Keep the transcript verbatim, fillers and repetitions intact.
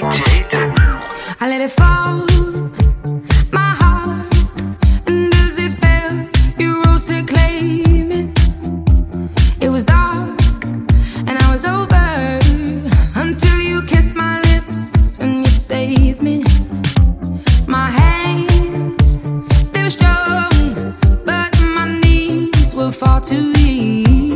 I let it fall, my heart, and as it fell, you rose to claim it. It was dark, and I was over, until you kissed my lips, and you saved me. My hands, they were strong, but my knees were far too weak.